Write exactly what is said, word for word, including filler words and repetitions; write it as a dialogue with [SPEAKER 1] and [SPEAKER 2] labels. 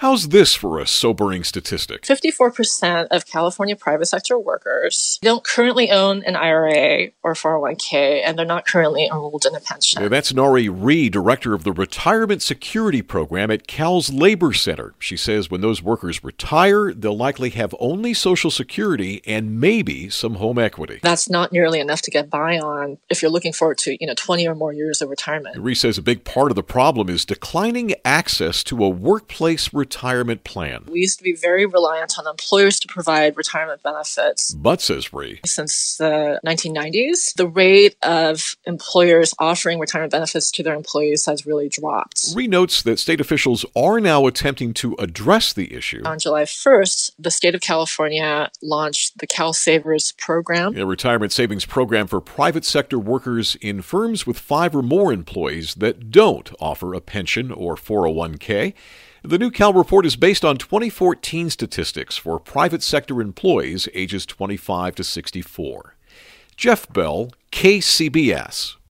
[SPEAKER 1] How's this for a sobering statistic?
[SPEAKER 2] fifty-four percent of California private sector workers don't currently own an I R A or four oh one k, and they're not currently enrolled in a pension.
[SPEAKER 1] Yeah, that's Nori Ree, director of the Retirement Security Program at Cal's Labor Center. She says when those workers retire, they'll likely have only Social Security and maybe some home equity.
[SPEAKER 2] That's not nearly enough to get by on if you're looking forward to, you know, twenty or more years of retirement.
[SPEAKER 1] Ree says a big part of the problem is declining access to a workplace retirement plan.
[SPEAKER 2] We used to be very reliant on employers to provide retirement benefits.
[SPEAKER 1] But, says Ree,
[SPEAKER 2] since the nineteen nineties, the rate of employers offering retirement benefits to their employees has really dropped.
[SPEAKER 1] Ree notes that state officials are now attempting to address the issue.
[SPEAKER 2] On July first, the state of California launched the Cal Savers program,
[SPEAKER 1] a retirement savings program for private sector workers in firms with five or more employees that don't offer a pension or four oh one k. The new Cal report is based on twenty fourteen statistics for private sector employees ages twenty-five to sixty-four. Jeff Bell, K C B S.